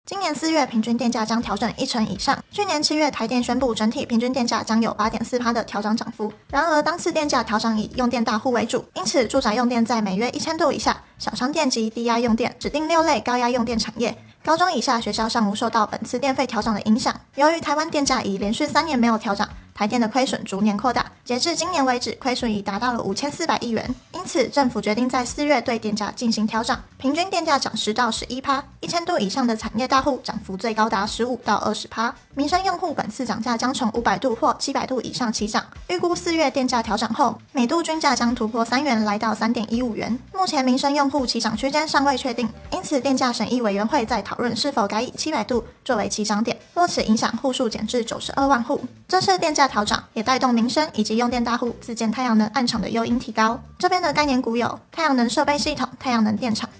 今年4月平均电价将调整1成以上。去年7月台电宣布整体平均电价将有 8.4% 的调涨涨幅。然而当次电价调涨以用电大户为主，因此住宅用电在每月1000度以下，小商店及低压用电指定6类高压用电产业。高中以下学校尚无受到本次电费调涨的影响。由于台湾电价已连续3年没有调涨，台电的亏损逐年扩大，截至今年为止，亏损已达到了5400亿元。因此，政府决定在4月对电价进行调涨，平均电价涨10到11%，1000度以上的产业大户涨幅最高达15到20%。民生用户本次涨价将从500度或700度以上起涨，预估4月电价调整后，每度均价将突破3元，来到3.15元。目前民生用户起涨区间尚未确定，因此电价审议委员会在讨论是否改以700度作为起涨点，若此影响户数减至92万户。这次电价调涨也带动民生以及用电大户自建太阳能案场的诱因提高。这边的概念股有太阳能设备系统、太阳能电厂。